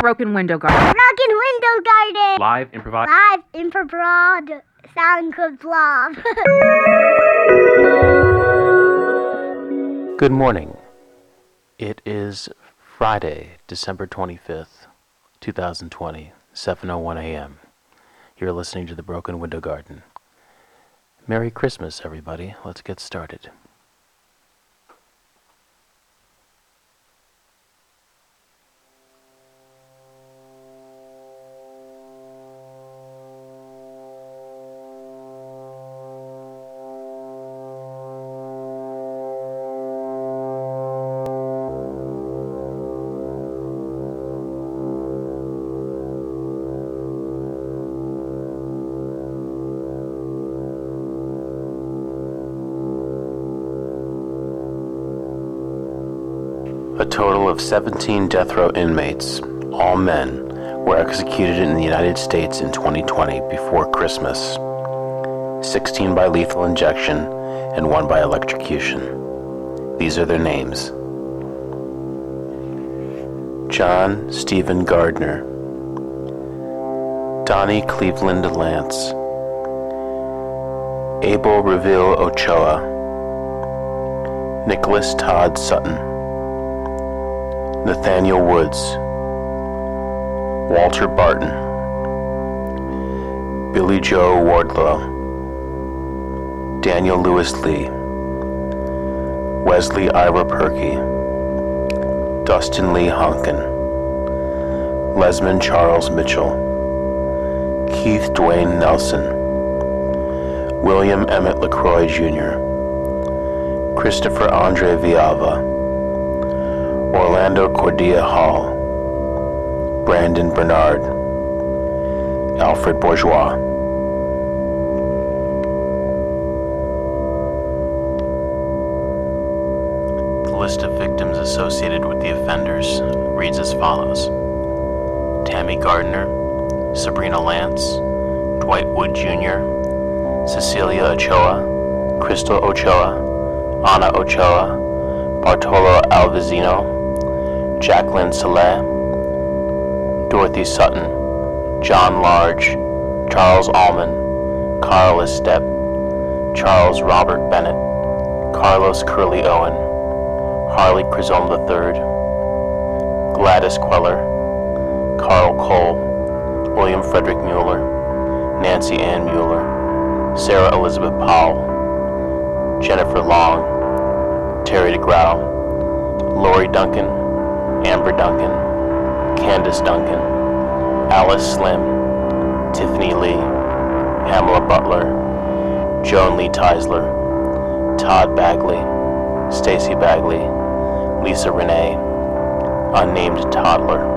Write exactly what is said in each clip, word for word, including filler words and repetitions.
Broken Window Garden. Broken Window Garden. Live improv. Live improv. Sound good vlog. Good morning. It is Friday, December twenty-fifth, twenty twenty, seven oh one a.m. You're listening to the Broken Window Garden. Merry Christmas, everybody. Let's get started. A total of seventeen death row inmates, all men, were executed in the United States in twenty twenty before Christmas. sixteen by lethal injection and one by electrocution. These are their names: John Stephen Gardner, Donnie Cleveland Lance, Abel Reville Ochoa, Nicholas Todd Sutton, Nathaniel Woods, Walter Barton, Billy Joe Wardlow, Daniel Lewis Lee, Wesley Ira Perky, Dustin Lee Honkin, Lesmond Charles Mitchell, Keith Dwayne Nelson, William Emmett LaCroix Junior, Christopher Andre Viava, Orlando Cordia Hall, Brandon Bernard, Alfred Bourgeois. The list of victims associated with the offenders reads as follows: Tammy Gardner, Sabrina Lance, Dwight Wood Junior, Cecilia Ochoa, Crystal Ochoa, Ana Ochoa, Bartolo Alvizino, Jacqueline Saleh, Dorothy Sutton, John Large, Charles Allman, Carl Estep, Charles Robert Bennett, Carlos Curley Owen, Harley Chisholm the third, Gladys Queller, Carl Cole, William Frederick Mueller, Nancy Ann Mueller, Sarah Elizabeth Powell, Jennifer Long, Terry DeGrau, Lori Duncan, Amber Duncan, Candace Duncan, Alice Slim, Tiffany Lee, Pamela Butler, Joan Lee Teisler, Todd Bagley, Stacy Bagley, Lisa Renee, unnamed toddler.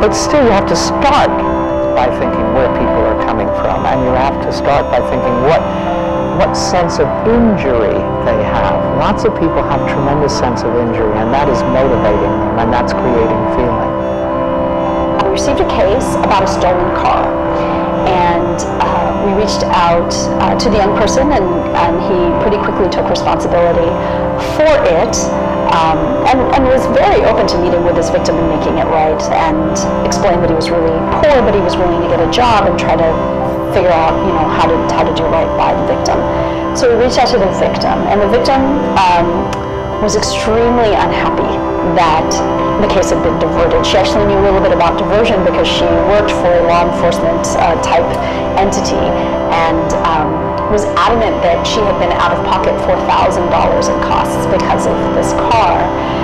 but still you have to start by thinking where people are coming from, and you have to start by thinking what what sense of injury they have. Lots of people have tremendous sense of injury, and that is motivating them, and that's creating feeling. We received a case about a stolen car, and uh, we reached out uh, to the young person, and, and he pretty quickly took responsibility for it, um, and, and was very open to meeting with his victim and making it right, and explained that he was really poor, but he was willing to get a job and try to figure out, you know, how to how to do right by the victim. So we reached out to the victim, and the victim um, was extremely unhappy that the case had been diverted. She actually knew a little bit about diversion because she worked for a law enforcement uh, type entity, and um, was adamant that she had been out of pocket four thousand dollars in costs because of this car,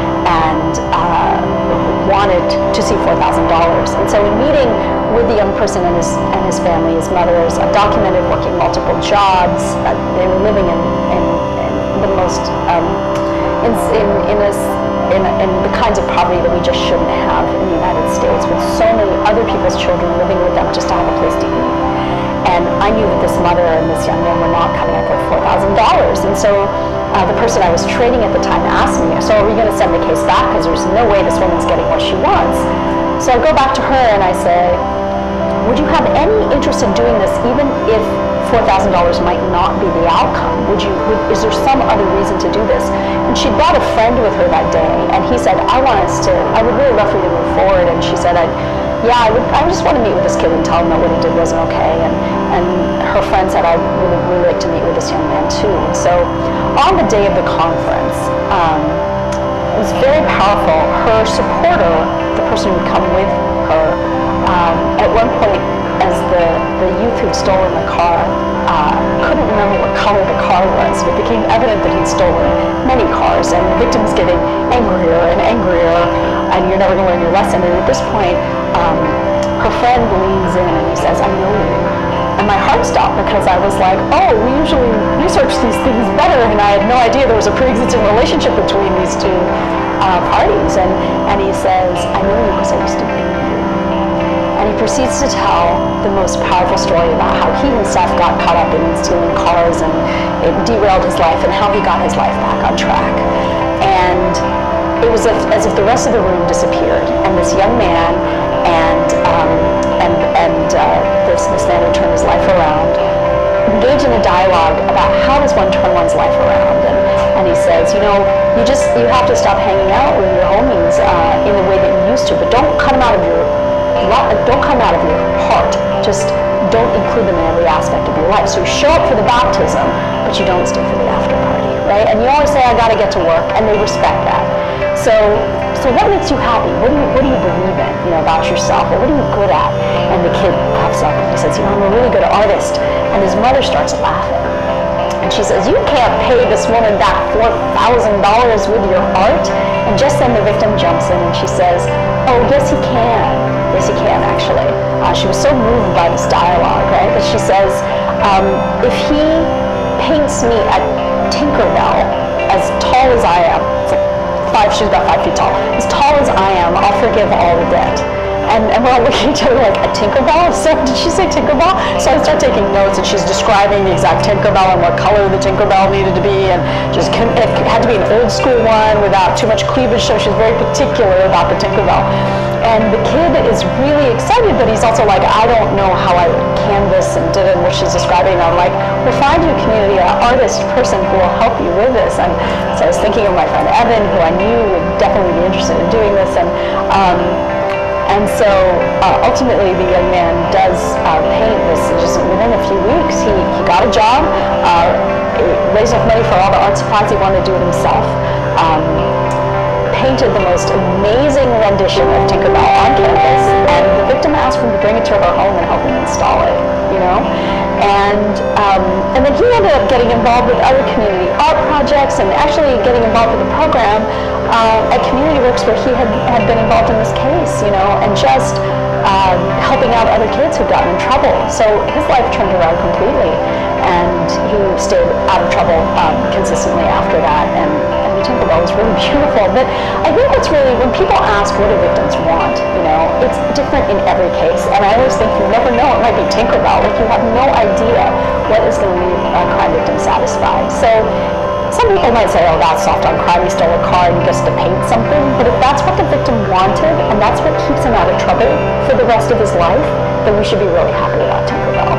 and uh, wanted to see four thousand dollars. And so in meeting with the young person and his and his family, his mother is documented working multiple jobs. Uh, they were living in, in, in the most um, in in in, a, in in the kinds of poverty that we just shouldn't have in the United States, with so many other people's children living with them just to have a place to eat. And I knew that this mother and this young man were not coming up with four thousand dollars, and so uh, the person I was training at the time asked me, "So are we going to send the case back? Because there's no way this woman's getting what she wants." So I go back to her and I say, "Would you have any interest in doing this, even if four thousand dollars might not be the outcome? Would you? Would, is there some other reason to do this?" And she brought a friend with her that day, and he said, "I want us to. I would really love for you to move forward." And she said, "I, yeah, I would. I just want to meet with this kid and tell him that what he did wasn't okay." And and her friend said, "I would really like to meet with this young man too." And so, on the day of the conference, um, it was very powerful. Her supporter, the person who would come with her, um, at one point, as the, the youth who'd stolen the car uh, couldn't remember what color the car was, it became evident that he'd stolen many cars, and the victim's getting angrier and angrier, and you're never going to learn your lesson. And at this point, um, her friend leans in and he says, "I know you." And my heart stopped, because I was like, oh, we usually research these things better, and I had no idea there was a pre-existing relationship between these two uh, parties. And, and he says, "I know you because I used to be you." And he proceeds to tell the most powerful story about how he himself got caught up in stealing cars, and it derailed his life, and how he got his life back on track. And it was as, as if the rest of the room disappeared, and this young man and um, and and uh, this this man who turned his life around engaged in a dialogue about how does one turn one's life around. And and he says, you know, you just you have to stop hanging out with your homies uh, in the way that you used to, but don't cut them out of your don't come out of your heart. Just don't include them in every aspect of your life. So you show up for the baptism, but you don't stay for the after party, right? And you always say, "I got to get to work," and they respect that. So, so what makes you happy? What do you, what do you believe in, you know, about yourself? Or what are you good at? And the kid puffs up and he says, "You know, I'm a really good artist." And his mother starts laughing, and she says, "You can't pay this woman back four thousand dollars with your art." And just then the victim jumps in and she says, "Oh, yes, he can." Yes, he can, actually. Uh, she was so moved by this dialogue, right, that she says, um, "If he paints me at Tinkerbell, as tall as I am," it's like five, she's about five feet tall, "as tall as I am, I'll forgive all the debt." And, and we're all looking at each other like, "A Tinkerbell? So did she say Tinkerbell?" So I start taking notes, and she's describing the exact Tinkerbell and what color the Tinkerbell needed to be, and just it had to be an old school one without too much cleavage, so she's very particular about the Tinkerbell. And the kid is really excited, but he's also like, "I don't know how I would canvas and did it," what she's describing. I'm like, "We'll find you a community, an artist person who will help you with this." And so I was thinking of my friend Evan, who I knew would definitely be interested in doing this. And um, And so uh, ultimately the young man does uh, paint this just within a few weeks. He, he got a job, uh, raised enough money for all the art supplies, he wanted to do it himself. Um, painted the most amazing rendition of Tinkerbell on canvas, and the victim asked him to bring it to her home and help him install it, you know? And um, and then he ended up getting involved with other community art projects, and actually getting involved with a program uh, at Community Works where he had, had been involved in this case, you know, and just um, helping out other kids who'd gotten in trouble. So his life turned around completely, and he stayed out of trouble um, consistently after that, and, and to Tinkerbell is really beautiful. But I think what's really, when people ask what do victims want, you know, it's different in every case. And I always think you never know, it might be Tinkerbell. Like, you have no idea what is going to leave a crime victim satisfied. So some people might say, oh, that's soft on crime, he stole a car and he gets to paint something. But if that's what the victim wanted, and that's what keeps him out of trouble for the rest of his life, then we should be really happy about Tinkerbell.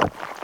you.